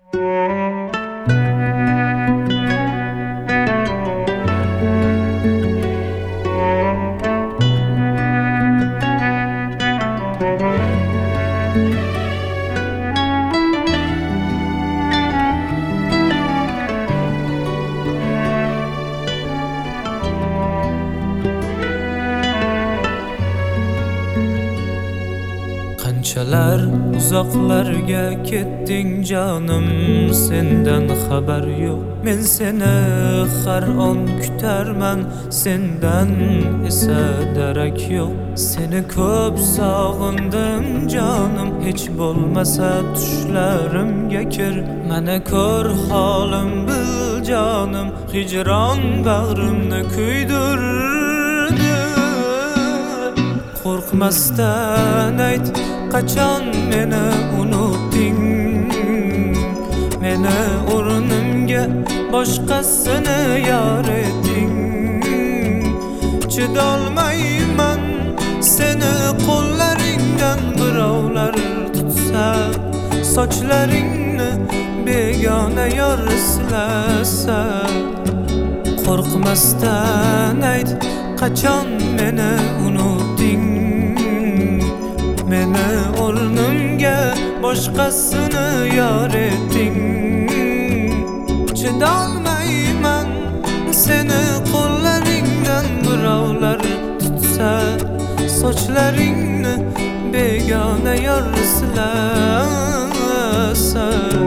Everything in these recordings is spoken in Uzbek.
Qanchalar uzoqlarga ketding canım, senden haber yok. Men seni har on kutarman, senden esa darak yok. Seni ko'p sog'indim canım, hech bo'lmasa tushlarimga kir. Mana ko'r holim bil canım, hijron bag'rimni kuydirdi. Qo'rqmasdan ayt, qachon meni unutding? Meni o'rnimga boshqasini yor etding. Chidolmayman seni qo'llaringdan birovlar tutsa, sochlaringni begona yor silasa. Qo'rqmasdan ayt, qachon meni unutding? Meni o'rnimga boshqasini yor etding. Chidolmayman seni qo'llaringdan birovlar tutsa, sochlaringni begona yor silasa.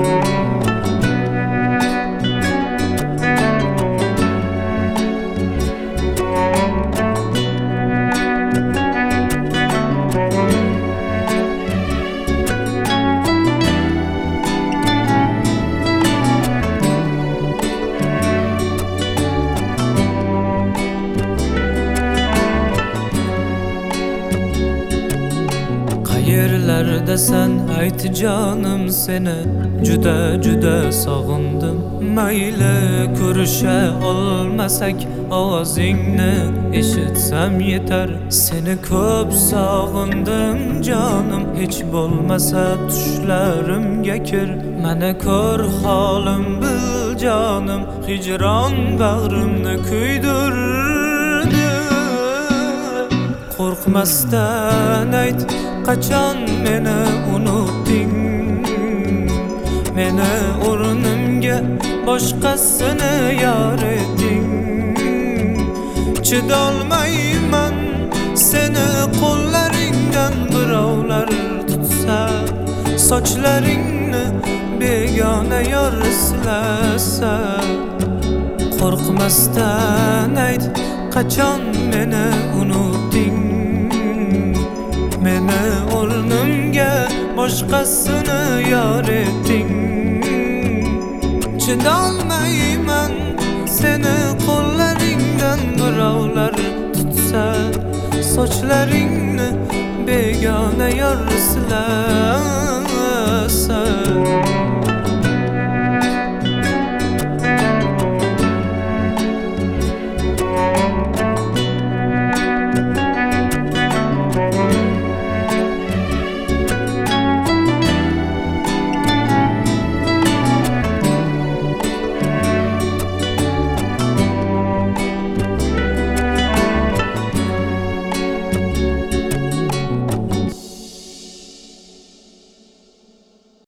Yerlerdesen ayt canım, seni juda juda sog'indim. Mayli ko'risha olmasak, ovozingni eshitsam yetar. Seni ko'p sog'indim canım, hech bo'lmasa tushlarimga kir. Mana ko'r holim bil canım, hijron bag'rimni kuydirdi. Qo'rqmasdan ayt, qachon meni unutding? Meni o'rnimga boshqasini yor etding. Chidolmayman seni qo'llaringdan birovlar tutsa, sochlaringni begona yor silasa. Qo'rqmasdan ayt, qachon meni unutding? Meni o'rnimga boshqasini yor etding. Chidolmayman seni qo'llaringdan birovlar tutsa, sochlaringni begona yor silasa.